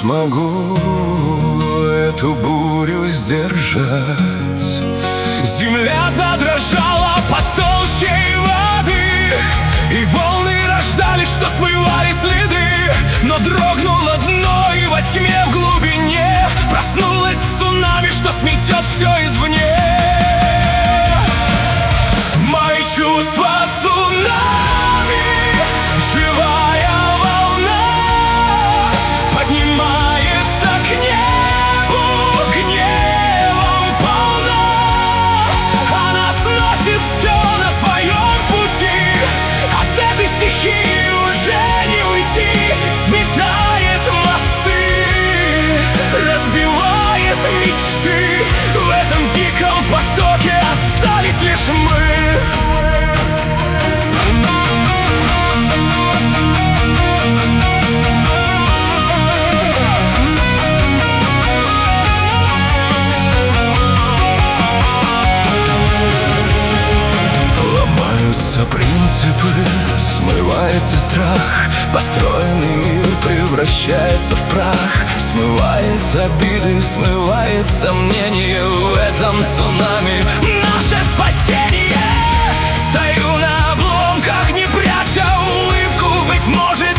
смогу эту бурю сдержать. Земля задрожала под толщей воды, и волны рождались, что смывали следы. Но дрогнуло дно, и во тьме в глубине проснулось цунами, что сметет все извне. Мои чувства цунами, живая волна, поднимается к небу, гневом полна. Она сносит все на своем пути, от этой стихии уже не уйти. Сметает мосты, разбивает мечты. В этом диком потоке остались лишь мы. Принципы, смывается страх, построенный мир превращается в прах. Смывает обиды, смывает сомнения. В этом цунами наше спасение. Стою на обломках, не пряча улыбку. Быть может,